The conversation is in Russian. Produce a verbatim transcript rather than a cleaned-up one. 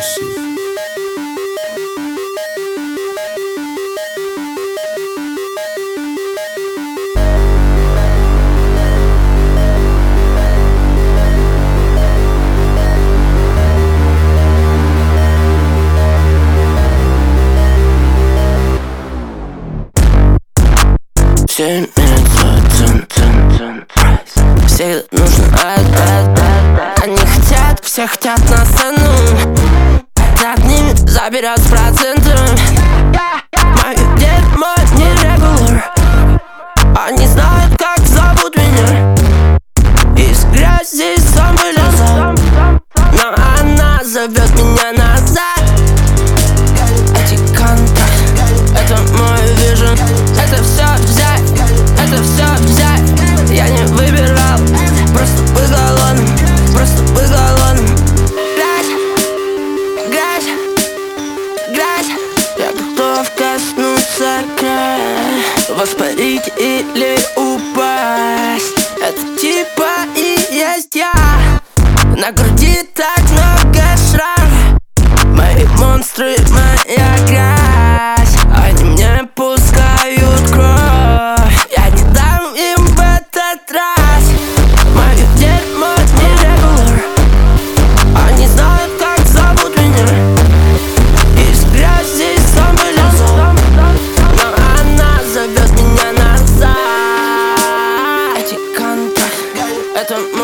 shit. Все имеется цен, цен, цен, цен. Всегда нужен ад, ад, ад. Они хотят, все хотят на сцену. За ними заберет с процентом. Мой дерьмо не регуляр. Они знают, как зовут меня. Из грязи сам вылезал, но она зовет меня назад. Эти контракты, это мой вижен. Это все взять, это все взять. Я не выбирал, просто быть голодным, просто быть голодным. Грязь, грязь, грязь. Я готов коснуться края, воспарить или упасть. Это типа и есть я. На груди так много шрамов. Мои монстры, моя грязь. Они мне пускают кровь. Я не дам им в этот раз. Мое дерьмо не регуляр. Они знают, как зовут меня. Из грязи сам вылезал, но она зовет меня назад. Эти контракты, это